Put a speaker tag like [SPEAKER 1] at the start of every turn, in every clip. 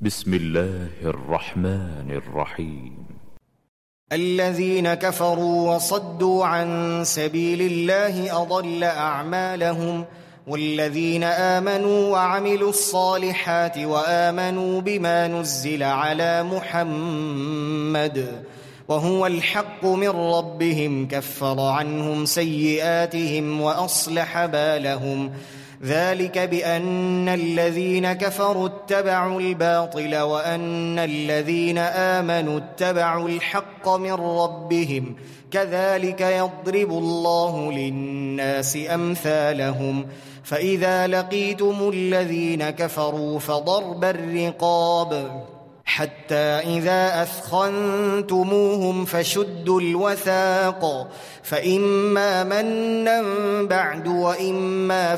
[SPEAKER 1] بسم الله الرحمن الرحيم.
[SPEAKER 2] الذين كفروا وصدوا عن سبيل الله أضل أعمالهم، والذين آمنوا وعملوا الصالحات وآمنوا بما نزل على محمد وهو الحق من ربهم كفر عنهم سيئاتهم وأصلح بالهم، ذلك بأن الذين كفروا اتبعوا الباطل وأن الذين آمنوا اتبعوا الحق من ربهم، كذلك يضرب الله للناس أمثالهم. فإذا لقيتم الذين كفروا فضرب الرقاب حتى إذا أثخنتموهم فشدوا الوثاق، فإما منا بعد وإما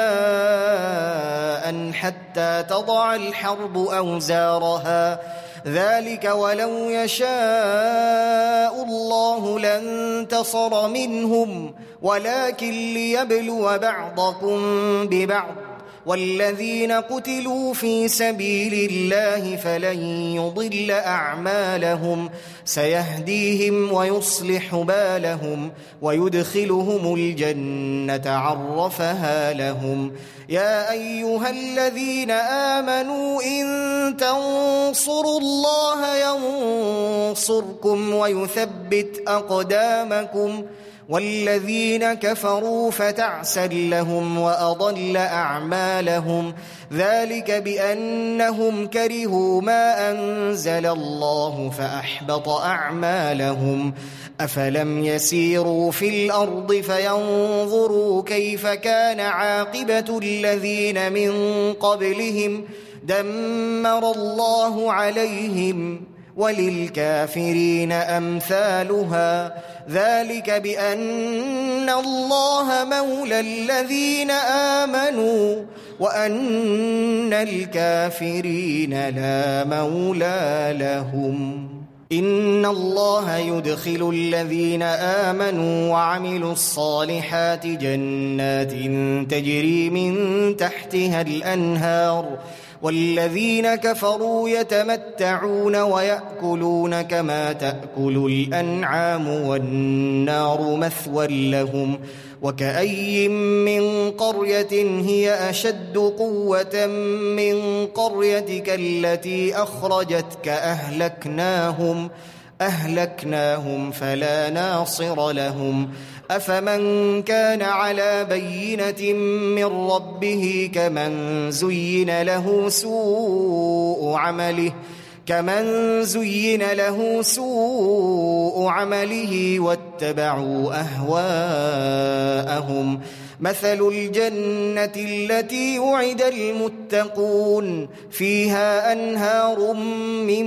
[SPEAKER 2] فداء حتى تضع الحرب أوزارها، ذلك ولو يشاء الله لانتصر منهم ولكن ليبلو بعضكم ببعض، والذين قتلوا في سبيل الله فلن يضل أعمالهم، سيهديهم ويصلح بالهم ويدخلهم الجنة عرفها لهم. يا أيها الذين آمنوا إن تنصروا الله ينصركم ويثبت أقدامكم، والذين كفروا فتعسا لهم وأضل أعمالهم، ذلك بأنهم كرهوا ما أنزل الله فأحبط أعمالهم. أفلم يسيروا في الأرض فينظروا كيف كان عاقبة الذين من قبلهم، دمر الله عليهم وللكافرين أمثالها، ذلك بأن الله مولى الذين آمنوا وأن الكافرين لا مولى لهم. إن الله يدخل الذين آمنوا وعملوا الصالحات جنات تجري من تحتها الأنهار، والذين كفروا يتمتعون ويأكلون كما تأكل الأنعام والنار مثوى لهم. وكأي من قرية هي أشد قوة من قريتك التي أخرجتك أهلكناهم فلا ناصر لهم. أفمن كان على بينة من ربه كمن زين له سوء عمله واتبعوا أهواءهم. مثل الجنة التي وعد المتقون فيها أنهار من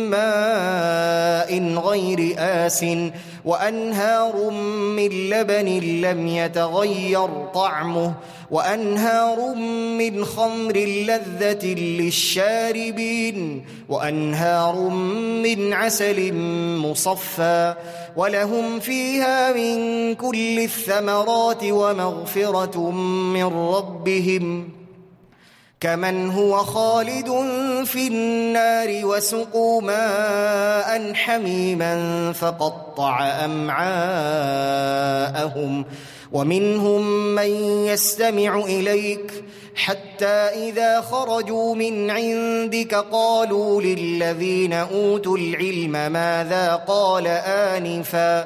[SPEAKER 2] ماء غير آسٍ وأنهار من لبن لم يتغير طعمه وأنهار من خمر لذة للشاربين وأنهار من عسل مصفى، ولهم فيها من كل الثمرات ومغفرة من ربهم، كمن هو خالد في النار وسقوا ماء حميما فقطع أمعاءهم. ومنهم من يستمع إليك حتى إذا خرجوا من عندك قالوا للذين أوتوا العلم ماذا قال آنفا،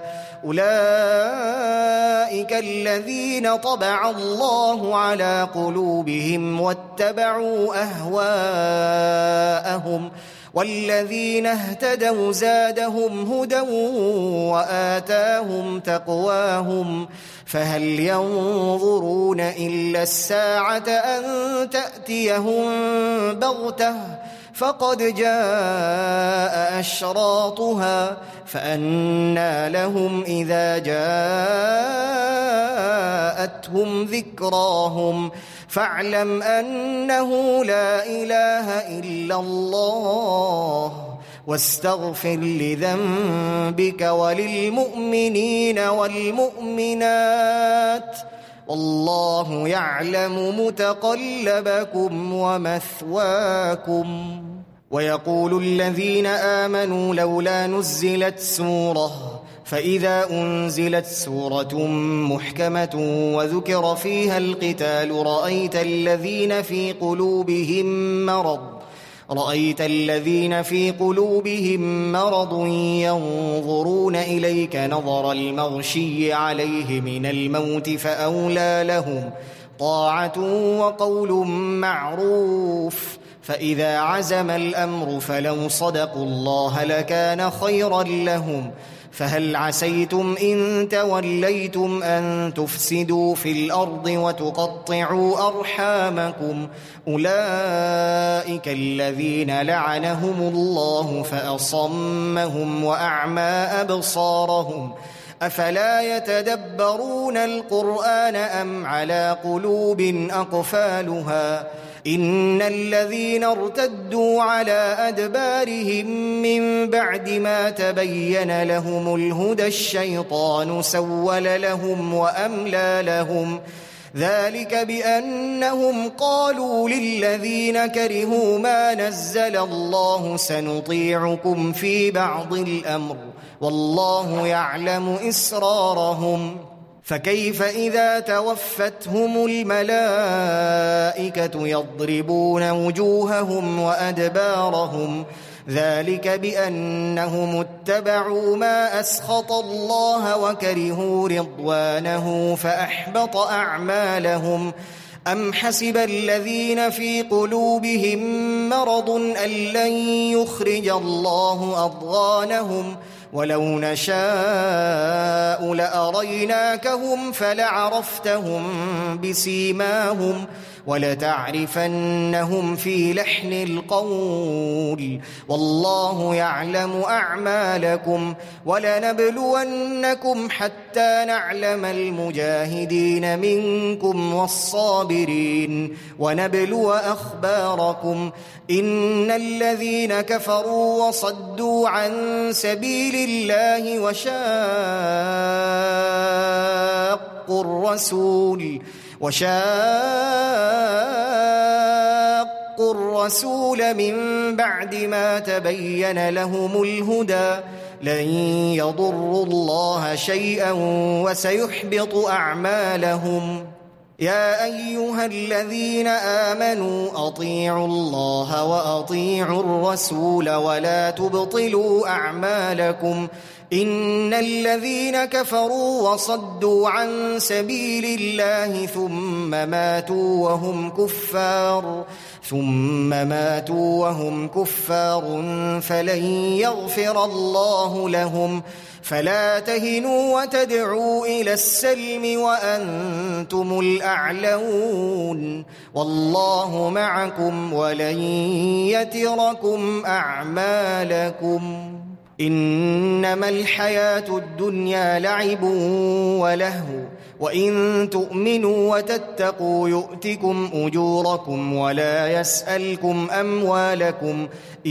[SPEAKER 2] أولئك الذين طبع الله على قلوبهم واتبعوا أهواءهم، والذين اهتدوا زادهم هدى وآتاهم تقواهم. فهل ينظرون إلا الساعة أن تأتيهم بغتة فقد جاء أشراطها، فأنى لهم إذا جاءتهم ذكراهم. فاعلم أنه لا إله إلا الله واستغفر لذنبك وللمؤمنين والمؤمنات، والله يعلم متقلبكم ومثواكم. ويقول الذين آمنوا لولا نزلت سورة فإذا أنزلت سورة محكمة وذكر فيها القتال رأيت الذين في قلوبهم مرض ينظرون إليك نظر المغشي عليه من الموت فأولى لهم طاعة وقول معروف فإذا عزم الأمر فلو صدقوا الله لكان خيرا لهم فهل عسيتم إن توليتم أن تفسدوا في الأرض وتقطعوا أرحامكم أولئك الذين لعنهم الله فأصمهم وأعمى أبصارهم أفلا يتدبرون القرآن أم على قلوب أقفالها إن الذين ارتدوا على أدبارهم من بعد ما تبين لهم الهدى الشيطان سول لهم وأملى لهم ذلك بأنهم قالوا للذين كرهوا ما نزل الله سنطيعكم في بعض الأمر والله يعلم إسرارهم فكيف إذا توفتهم الملائكة يضربون وجوههم وأدبارهم ذلك بأنهم اتبعوا ما أسخط الله وكرهوا رضوانه فأحبط أعمالهم أم حسب الذين في قلوبهم مرض أن لن يخرج الله أضغانهم ولو نشاء لأريناكهم فلعرفتهم بسيماهم ولتعرفنهم في لحن القول والله يعلم أعمالكم ولنبلونكم حتى نعلم المجاهدين منكم والصابرين ونبلو أخباركم إن الذين كفروا وصدوا عن سبيل الله وشاقوا الرسول من بعد ما تبين لهم الهدى لن يضروا الله شيئا وسيحبط أعمالهم يا أيها الذين آمنوا أطيعوا الله وأطيعوا الرسول ولا تبطلوا أعمالكم إن الذين كفروا وصدوا عن سبيل الله ثم ماتوا وهم كفار فلن يغفر الله لهم فلا تهنوا وتدعوا إلى السلم وأنتم الأعلون والله معكم ولن يتركم أعمالكم إنما الحياة الدنيا لعب ولهو وإن تؤمنوا وتتقوا يؤتكم أجوركم ولا يسألكم أموالكم إن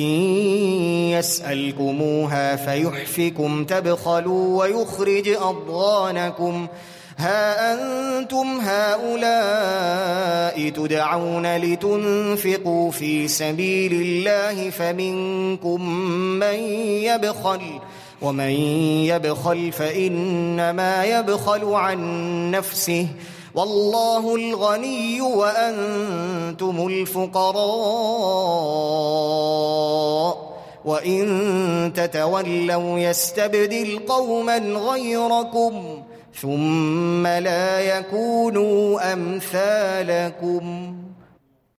[SPEAKER 2] يسألكموها فيحفكم تبخلوا ويخرج أضغانكم ها أنتم هؤلاء تدعون لتنفقوا في سبيل الله فمنكم من يبخل ومن يبخل فإنما يبخل عن نفسه والله الغني وأنتم الفقراء وإن تتولوا يستبدل قوما غيركم ثم لا يكونوا أمثالكم